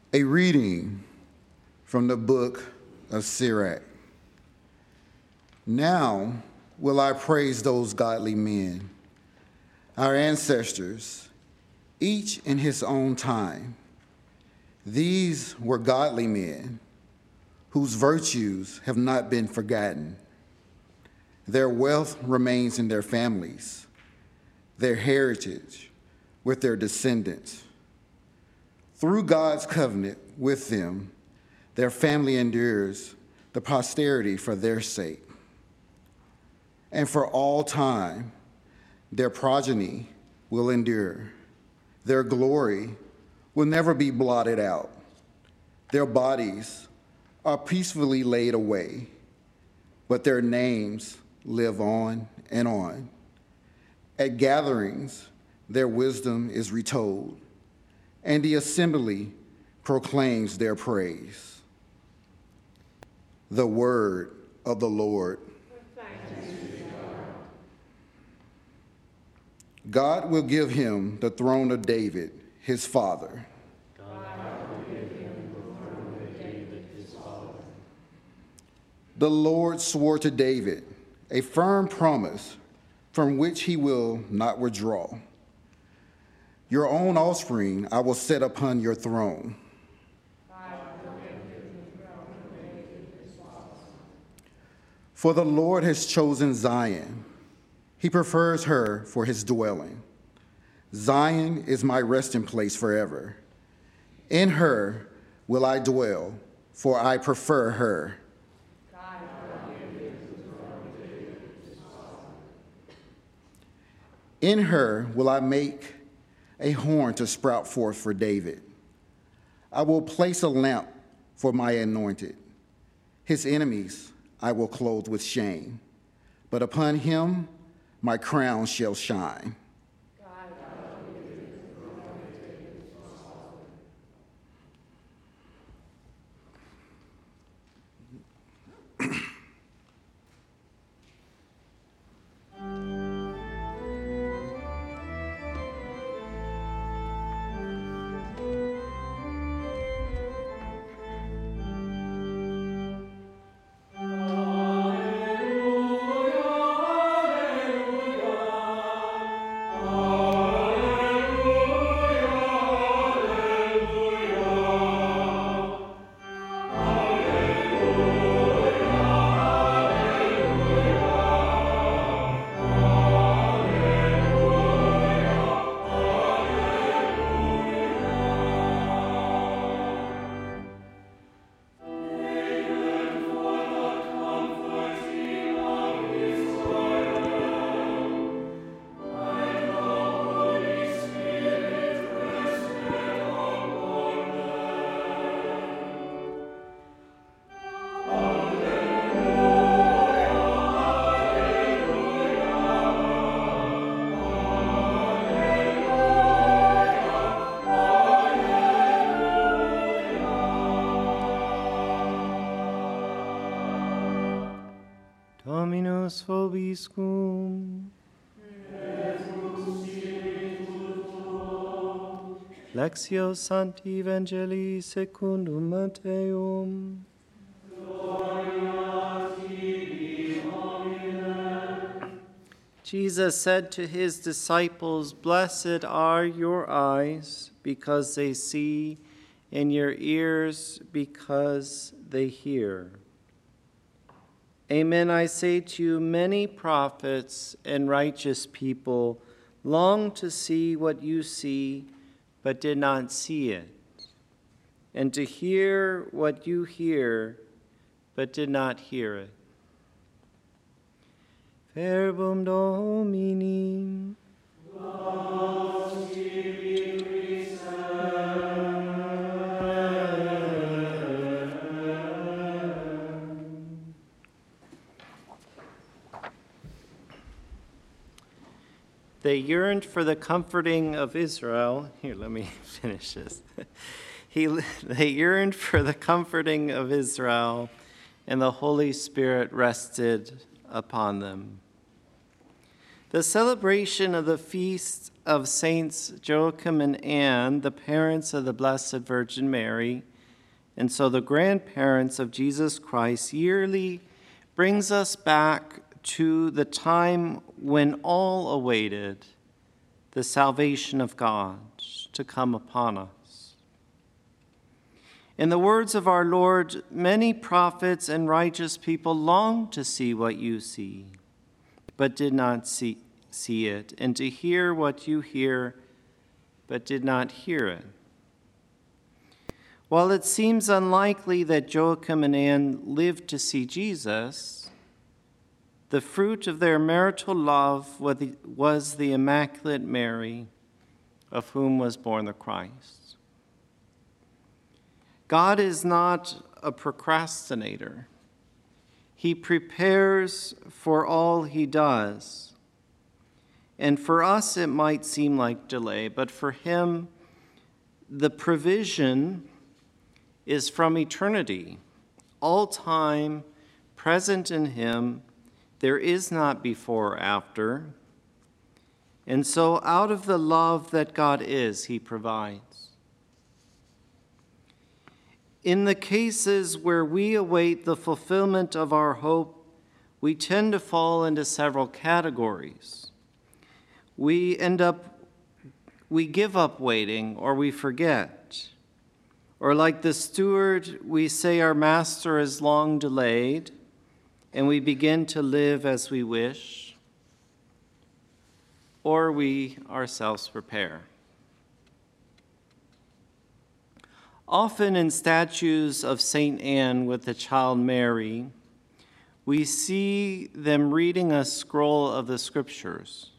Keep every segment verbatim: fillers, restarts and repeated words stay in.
A reading from the book of Sirach. Now will I praise those godly men, our ancestors, each in his own time. These were godly men whose virtues have not been forgotten. Their wealth remains in their families, their heritage with their descendants. Through God's covenant with them, their family endures the posterity for their sake. And for all time, their progeny will endure. Their glory will never be blotted out. Their bodies are peacefully laid away, but their names live on and on. At gatherings, their wisdom is retold, and the assembly proclaims their praise. The word of the Lord. God will give him the throne of David, his father. God will give him the throne of David, his father. The Lord swore to David a firm promise from which he will not withdraw. Your own offspring I will set upon your throne. For the Lord has chosen Zion. He prefers her for his dwelling. Zion is my resting place forever. In her will I dwell, for I prefer her. In her will I make a horn to sprout forth for David. I will place a lamp for my anointed. His enemies I will clothe with shame, but upon him my crown shall shine. Dominus vobiscum. Lectio Sancti Evangelii secundum Matteum. Jesus said to his disciples, "Blessed are your eyes because they see, and your ears because they hear." Amen, I say to you, many prophets and righteous people longed to see what you see, but did not see it, and to hear what you hear, but did not hear it. Verbum Domini. They yearned for the comforting of Israel. Here, let me finish this. He, they yearned for the comforting of Israel, and the Holy Spirit rested upon them. The celebration of the feast of Saints Joachim and Anne, the parents of the Blessed Virgin Mary, and so the grandparents of Jesus Christ, yearly brings us back to the time when all awaited the salvation of God to come upon us. In the words of our Lord, many prophets and righteous people longed to see what you see, but did not see, see it, and to hear what you hear, but did not hear it. While it seems unlikely that Joachim and Anne lived to see Jesus, the fruit of their marital love was the Immaculate Mary, of whom was born the Christ. God is not a procrastinator. He prepares for all he does. And for us, it might seem like delay, but for him, the provision is from eternity. All time present in him, there is not before or after. And so out of the love that God is, he provides. In the cases where we await the fulfillment of our hope, we tend to fall into several categories. We end up, we give up waiting, or we forget. Or like the steward, we say our master is long delayed, and we begin to live as we wish. Or we ourselves prepare. Often in statues of Saint Anne with the child Mary, we see them reading a scroll of the scriptures.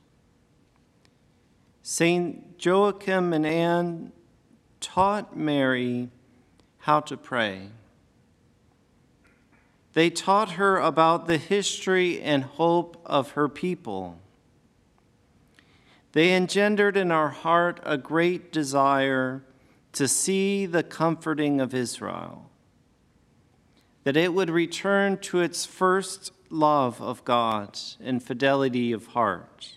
Saint Joachim and Anne taught Mary how to pray. They taught her about the history and hope of her people. They engendered in our heart a great desire to see the comforting of Israel, that it would return to its first love of God and fidelity of heart.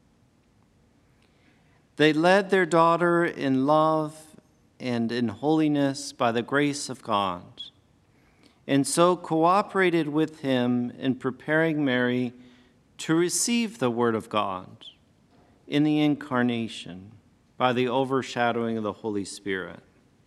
They led their daughter in love and in holiness by the grace of God, and so cooperated with him in preparing Mary to receive the Word of God in the Incarnation by the overshadowing of the Holy Spirit.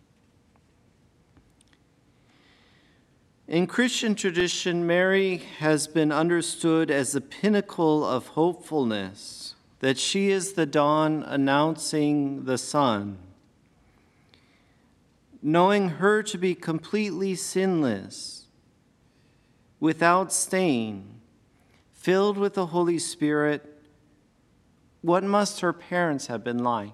In Christian tradition, Mary has been understood as the pinnacle of hopefulness, that she is the dawn announcing the sun. Knowing her to be completely sinless, without stain, filled with the Holy Spirit, what must her parents have been like?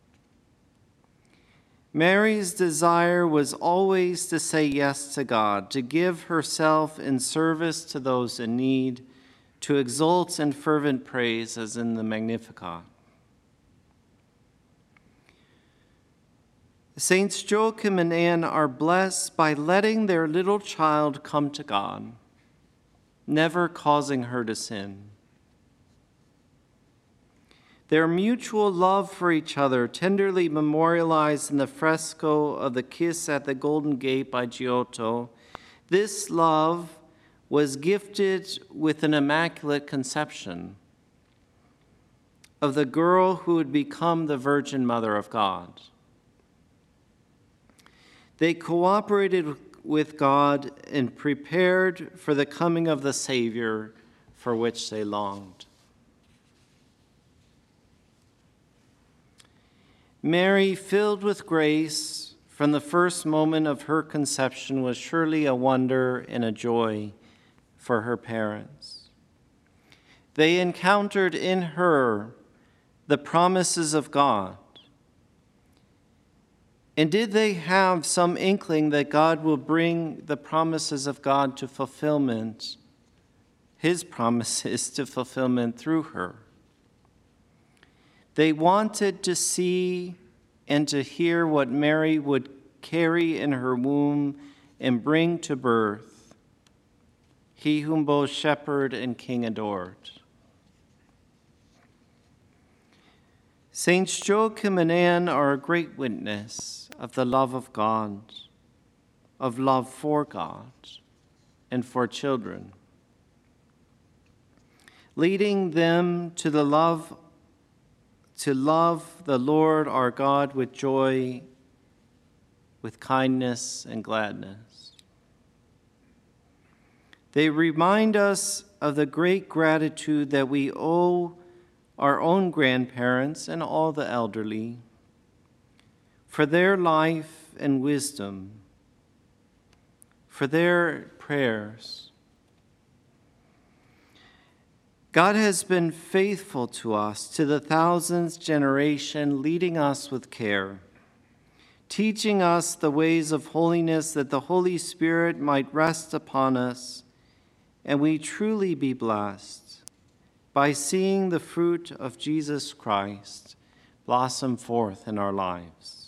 Mary's desire was always to say yes to God, to give herself in service to those in need, to exult in fervent praise as in the Magnificat. Saints Joachim and Anne are blessed by letting their little child come to God, never causing her to sin. Their mutual love for each other, tenderly memorialized in the fresco of the Kiss at the Golden Gate by Giotto, this love was gifted with an immaculate conception of the girl who would become the Virgin Mother of God. They cooperated with God and prepared for the coming of the Savior for which they longed. Mary, filled with grace from the first moment of her conception, was surely a wonder and a joy for her parents. They encountered in her the promises of God. And did they have some inkling that God will bring the promises of God to fulfillment, his promises to fulfillment through her? They wanted to see and to hear what Mary would carry in her womb and bring to birth, he whom both shepherd and king adored. Saints Joachim and Anne are a great witness of the love of God, of love for God and for children, leading them to the love to love the Lord our God with joy, with kindness and gladness. They remind us of the great gratitude that we owe our own grandparents and all the elderly for their life and wisdom, for their prayers. God has been faithful to us, to the thousandth generation, leading us with care, teaching us the ways of holiness that the Holy Spirit might rest upon us, and we truly be blessed by seeing the fruit of Jesus Christ blossom forth in our lives.